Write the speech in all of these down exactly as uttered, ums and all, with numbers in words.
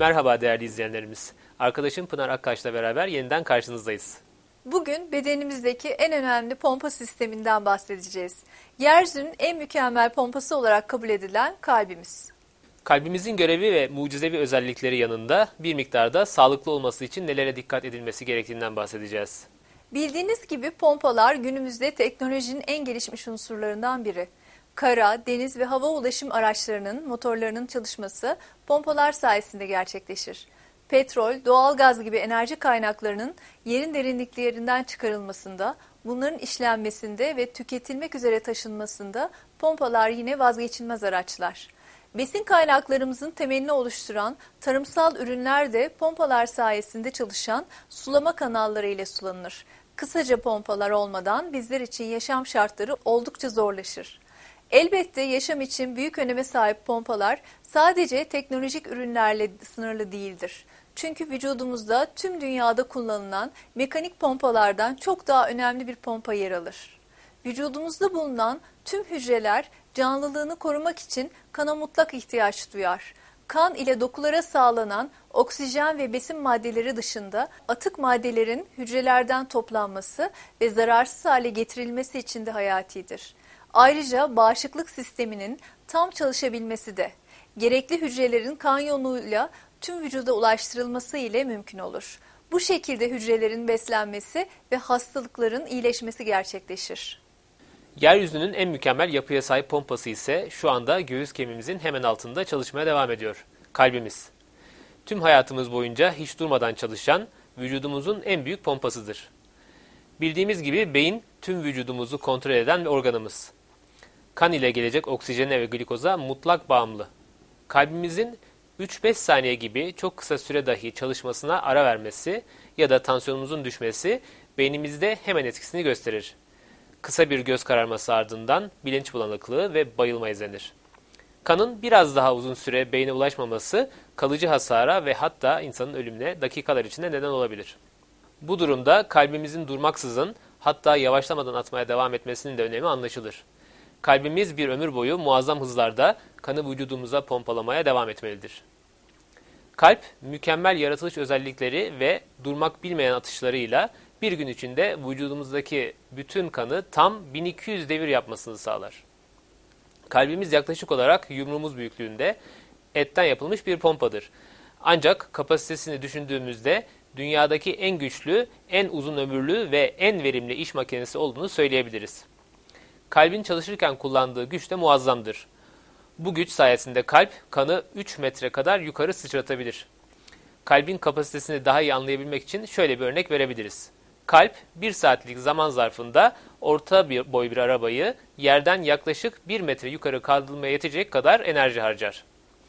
Merhaba değerli izleyenlerimiz. Arkadaşım Pınar Akkaş'la beraber yeniden karşınızdayız. Bugün bedenimizdeki en önemli pompa sisteminden bahsedeceğiz. Yeryüzünün en mükemmel pompası olarak kabul edilen kalbimiz. Kalbimizin görevi ve mucizevi özellikleri yanında bir miktarda sağlıklı olması için nelere dikkat edilmesi gerektiğinden bahsedeceğiz. Bildiğiniz gibi pompalar günümüzde teknolojinin en gelişmiş unsurlarından biri. Kara, deniz ve hava ulaşım araçlarının motorlarının çalışması pompalar sayesinde gerçekleşir. Petrol, doğalgaz gibi enerji kaynaklarının yerin derinliklerinden çıkarılmasında, bunların işlenmesinde ve tüketilmek üzere taşınmasında pompalar yine vazgeçilmez araçlar. Besin kaynaklarımızın temelini oluşturan tarımsal ürünler de pompalar sayesinde çalışan sulama kanalları ile sulanır. Kısaca pompalar olmadan bizler için yaşam şartları oldukça zorlaşır. Elbette yaşam için büyük öneme sahip pompalar sadece teknolojik ürünlerle sınırlı değildir. Çünkü vücudumuzda tüm dünyada kullanılan mekanik pompalardan çok daha önemli bir pompa yer alır. Vücudumuzda bulunan tüm hücreler canlılığını korumak için kana mutlak ihtiyaç duyar. Kan ile dokulara sağlanan oksijen ve besin maddeleri dışında atık maddelerin hücrelerden toplanması ve zararsız hale getirilmesi için de hayatidir. Ayrıca bağışıklık sisteminin tam çalışabilmesi de gerekli hücrelerin kan yoluyla tüm vücuda ulaştırılması ile mümkün olur. Bu şekilde hücrelerin beslenmesi ve hastalıkların iyileşmesi gerçekleşir. Yeryüzünün en mükemmel yapıya sahip pompası ise şu anda göğüs kemiğimizin hemen altında çalışmaya devam ediyor. Kalbimiz. Tüm hayatımız boyunca hiç durmadan çalışan vücudumuzun en büyük pompasıdır. Bildiğimiz gibi beyin tüm vücudumuzu kontrol eden bir organımız. Kan ile gelecek oksijene ve glikoza mutlak bağımlı. Kalbimizin üç beş saniye gibi çok kısa süre dahi çalışmasına ara vermesi ya da tansiyonumuzun düşmesi beynimizde hemen etkisini gösterir. Kısa bir göz kararması ardından bilinç bulanıklığı ve bayılma izlenir. Kanın biraz daha uzun süre beyne ulaşmaması kalıcı hasara ve hatta insanın ölümüne dakikalar içinde neden olabilir. Bu durumda kalbimizin durmaksızın hatta yavaşlamadan atmaya devam etmesinin de önemi anlaşılır. Kalbimiz bir ömür boyu muazzam hızlarda kanı vücudumuza pompalamaya devam etmelidir. Kalp, mükemmel yaratılış özellikleri ve durmak bilmeyen atışlarıyla bir gün içinde vücudumuzdaki bütün kanı tam bin iki yüz devir yapmasını sağlar. Kalbimiz yaklaşık olarak yumruğumuz büyüklüğünde etten yapılmış bir pompadır. Ancak kapasitesini düşündüğümüzde dünyadaki en güçlü, en uzun ömürlü ve en verimli iş makinesi olduğunu söyleyebiliriz. Kalbin çalışırken kullandığı güç de muazzamdır. Bu güç sayesinde kalp kanı üç metre kadar yukarı sıçratabilir. Kalbin kapasitesini daha iyi anlayabilmek için şöyle bir örnek verebiliriz. Kalp bir saatlik zaman zarfında orta bir boy bir arabayı yerden yaklaşık bir metre yukarı kaldırmaya yetecek kadar enerji harcar.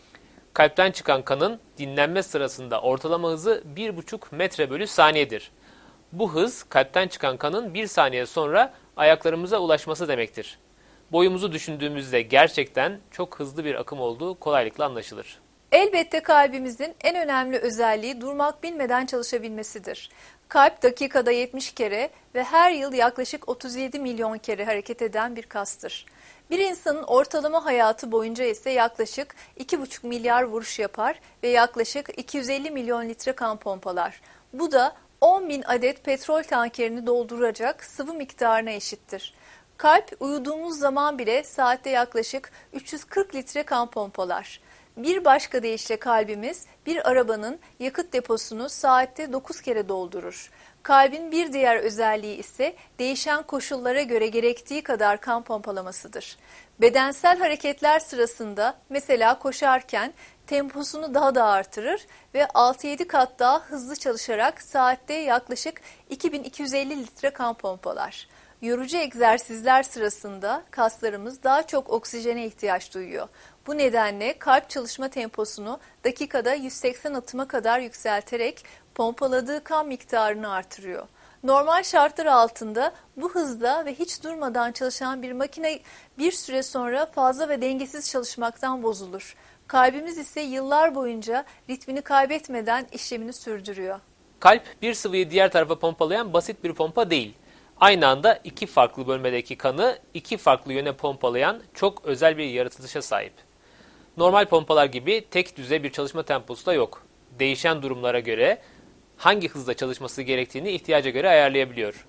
Kalpten çıkan kanın dinlenme sırasında ortalama hızı bir buçuk metre bölü saniyedir. Bu hız kalpten çıkan kanın bir saniye sonra ayaklarımıza ulaşması demektir. Boyumuzu düşündüğümüzde gerçekten çok hızlı bir akım olduğu kolaylıkla anlaşılır. Elbette kalbimizin en önemli özelliği durmak bilmeden çalışabilmesidir. Kalp dakikada yetmiş kere ve her yıl yaklaşık otuz yedi milyon kere hareket eden bir kastır. Bir insanın ortalama hayatı boyunca ise yaklaşık iki buçuk milyar vuruş yapar ve yaklaşık iki yüz elli milyon litre kan pompalar. Bu da on bin adet petrol tankerini dolduracak sıvı miktarına eşittir. Kalp uyuduğumuz zaman bile saatte yaklaşık üç yüz kırk litre kan pompalar. Bir başka deyişle kalbimiz bir arabanın yakıt deposunu saatte dokuz kere doldurur. Kalbin bir diğer özelliği ise değişen koşullara göre gerektiği kadar kan pompalamasıdır. Bedensel hareketler sırasında mesela koşarken temposunu daha da artırır ve altı yedi kat daha hızlı çalışarak saatte yaklaşık iki bin iki yüz elli litre kan pompalar. Yorucu egzersizler sırasında kaslarımız daha çok oksijene ihtiyaç duyuyor. Bu nedenle kalp çalışma temposunu dakikada yüz seksen atıma kadar yükselterek pompaladığı kan miktarını artırıyor. Normal şartlar altında bu hızda ve hiç durmadan çalışan bir makine bir süre sonra fazla ve dengesiz çalışmaktan bozulur. Kalbimiz ise yıllar boyunca ritmini kaybetmeden işlemini sürdürüyor. Kalp bir sıvıyı diğer tarafa pompalayan basit bir pompa değil. Aynı anda iki farklı bölmedeki kanı iki farklı yöne pompalayan çok özel bir yaratılışa sahip. Normal pompalar gibi tek düze bir çalışma temposu da yok. değişen durumlara göre hangi hızla çalışması gerektiğini ihtiyaca göre ayarlayabiliyor.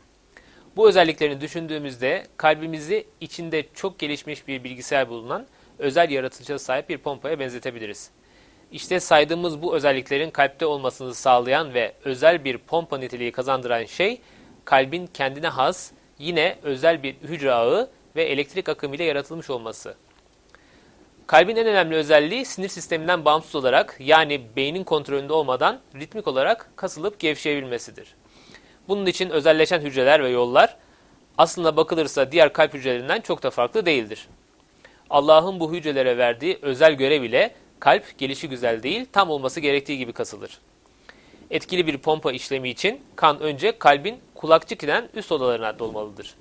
Bu özelliklerini düşündüğümüzde kalbimizi içinde çok gelişmiş bir bilgisayar bulunan özel yaratılışa sahip bir pompaya benzetebiliriz. İşte saydığımız bu özelliklerin kalpte olmasını sağlayan ve özel bir pompa niteliği kazandıran şey, kalbin kendine has, yine özel bir hücre ağı ve elektrik akımıyla yaratılmış olması. Kalbin en önemli özelliği sinir sisteminden bağımsız olarak, yani beynin kontrolünde olmadan ritmik olarak kasılıp gevşeyebilmesidir. Bunun için özelleşen hücreler ve yollar aslında bakılırsa diğer kalp hücrelerinden çok da farklı değildir. Allah'ın bu hücrelere verdiği özel görev ile kalp gelişigüzel değil, tam olması gerektiği gibi kasılır. Etkili bir pompa işlemi için kan önce kalbin kulakçık inen üst odalarına dolmalıdır.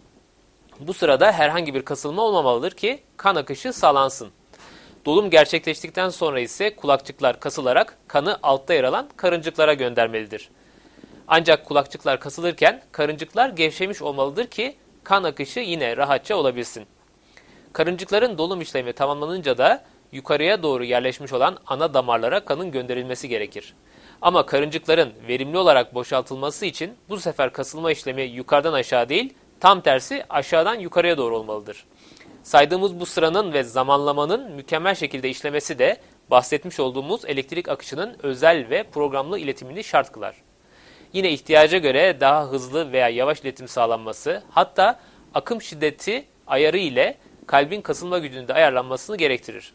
Bu sırada herhangi bir kasılma olmamalıdır ki kan akışı sağlansın. Dolum gerçekleştikten sonra ise kulakçıklar kasılarak kanı altta yer alan karıncıklara göndermelidir. Ancak kulakçıklar kasılırken karıncıklar gevşemiş olmalıdır ki kan akışı yine rahatça olabilsin. Karıncıkların dolum işlemi tamamlanınca da yukarıya doğru yerleşmiş olan ana damarlara kanın gönderilmesi gerekir. Ama karıncıkların verimli olarak boşaltılması için bu sefer kasılma işlemi yukarıdan aşağı değil, tam tersi aşağıdan yukarıya doğru olmalıdır. Saydığımız bu sıranın ve zamanlamanın mükemmel şekilde işlemesi de bahsetmiş olduğumuz elektrik akışının özel ve programlı iletimini şart kılar. Yine ihtiyaca göre daha hızlı veya yavaş iletim sağlanması, hatta akım şiddeti ayarı ile kalbin kasılma gücünün de ayarlanmasını gerektirir.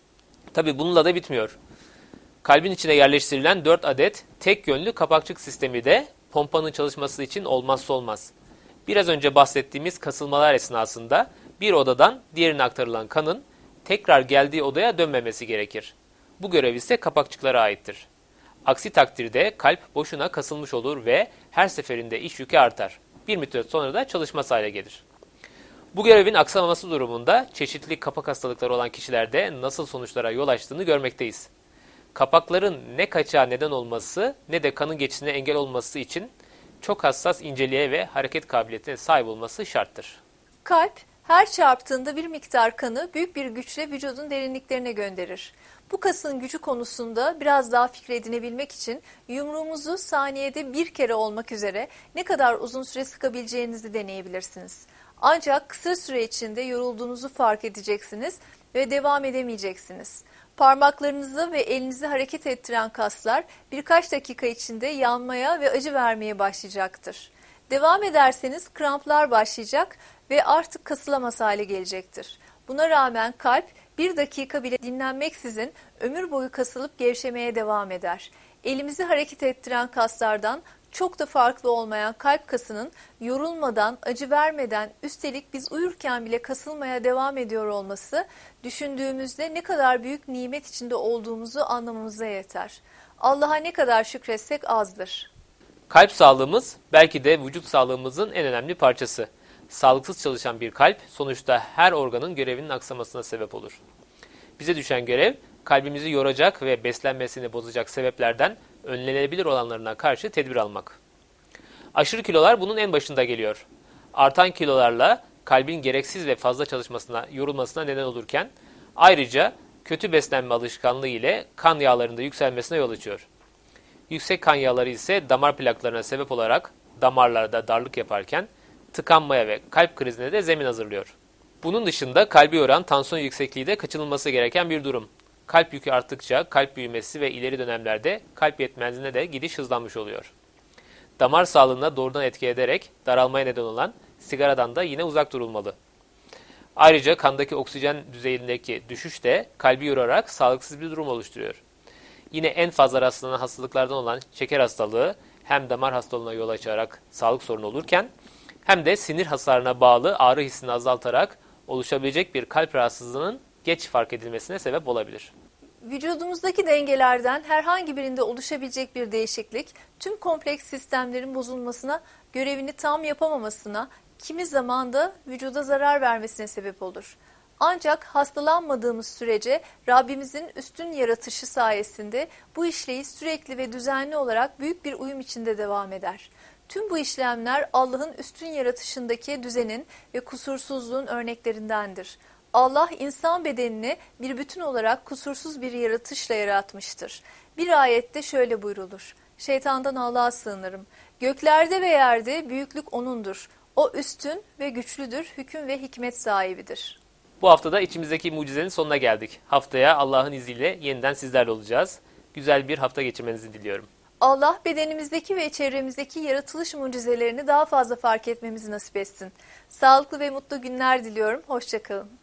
Tabi bununla da bitmiyor. Kalbin içine yerleştirilen dört adet tek yönlü kapakçık sistemi de pompanın çalışması için olmazsa olmaz. Biraz önce bahsettiğimiz kasılmalar esnasında bir odadan diğerine aktarılan kanın tekrar geldiği odaya dönmemesi gerekir. Bu görev ise kapakçıklara aittir. Aksi takdirde kalp boşuna kasılmış olur ve her seferinde iş yükü artar. Bir müddet sonra da çalışmaz hale gelir. Bu görevin aksamaması durumunda çeşitli kapak hastalıkları olan kişilerde nasıl sonuçlara yol açtığını görmekteyiz. Kapakların ne kaçağa neden olması ne de kanın geçişine engel olması için çok hassas inceliğe ve hareket kabiliyetine sahip olması şarttır. Kalp her çarptığında bir miktar kanı büyük bir güçle vücudun derinliklerine gönderir. Bu kasın gücü konusunda biraz daha fikir edinebilmek için yumruğumuzu saniyede bir kere olmak üzere ne kadar uzun süre sıkabileceğinizi deneyebilirsiniz. Ancak kısa süre içinde yorulduğunuzu fark edeceksiniz ve devam edemeyeceksiniz. Parmaklarınızı ve elinizi hareket ettiren kaslar birkaç dakika içinde yanmaya ve acı vermeye başlayacaktır. Devam ederseniz kramplar başlayacak ve artık kasılamaz hale gelecektir. Buna rağmen kalp bir dakika bile dinlenmeksizin ömür boyu kasılıp gevşemeye devam eder. Elimizi hareket ettiren kaslardan çok da farklı olmayan kalp kasının yorulmadan, acı vermeden, üstelik biz uyurken bile kasılmaya devam ediyor olması, düşündüğümüzde ne kadar büyük nimet içinde olduğumuzu anlamamıza yeter. Allah'a ne kadar şükretsek azdır. Kalp sağlığımız belki de vücut sağlığımızın en önemli parçası. Sağlıksız çalışan bir kalp sonuçta her organın görevinin aksamasına sebep olur. Bize düşen görev, kalbimizi yoracak ve beslenmesini bozacak sebeplerden önlenebilir olanlarına karşı tedbir almak. Aşırı kilolar bunun en başında geliyor. Artan kilolarla kalbin gereksiz ve fazla çalışmasına, yorulmasına neden olurken, ayrıca kötü beslenme alışkanlığı ile kan yağlarında yükselmesine yol açıyor. Yüksek kan yağları ise damar plaklarına sebep olarak damarlarda darlık yaparken, tıkanmaya ve kalp krizine de zemin hazırlıyor. Bunun dışında kalbi yoran tansiyon yüksekliği de kaçınılması gereken bir durum. Kalp yükü arttıkça kalp büyümesi ve ileri dönemlerde kalp yetmezliğine de gidiş hızlanmış oluyor. Damar sağlığına doğrudan etki ederek daralmaya neden olan sigaradan da yine uzak durulmalı. Ayrıca kandaki oksijen düzeyindeki düşüş de kalbi yorarak sağlıksız bir durum oluşturuyor. Yine en fazla rastlanan hastalıklardan olan şeker hastalığı hem damar hastalığına yol açarak sağlık sorunu olurken hem de sinir hasarına bağlı ağrı hissini azaltarak oluşabilecek bir kalp rahatsızlığının geç fark edilmesine sebep olabilir. Vücudumuzdaki dengelerden herhangi birinde oluşabilecek bir değişiklik, tüm kompleks sistemlerin bozulmasına, görevini tam yapamamasına, kimi zaman da vücuda zarar vermesine sebep olur. Ancak hastalanmadığımız sürece Rabbimizin üstün yaratışı sayesinde bu işleyiş sürekli ve düzenli olarak büyük bir uyum içinde devam eder. Tüm bu işlemler Allah'ın üstün yaratışındaki düzenin ve kusursuzluğun örneklerindendir. Allah insan bedenini bir bütün olarak kusursuz bir yaratışla yaratmıştır. Bir ayette şöyle buyrulur. Şeytandan Allah'a sığınırım. Göklerde ve yerde büyüklük O'nundur. O üstün ve güçlüdür, hüküm ve hikmet sahibidir. Bu haftada içimizdeki mucizenin sonuna geldik. Haftaya Allah'ın izniyle yeniden sizlerle olacağız. Güzel bir hafta geçirmenizi diliyorum. Allah bedenimizdeki ve çevremizdeki yaratılış mucizelerini daha fazla fark etmemizi nasip etsin. Sağlıklı ve mutlu günler diliyorum. Hoşça kalın.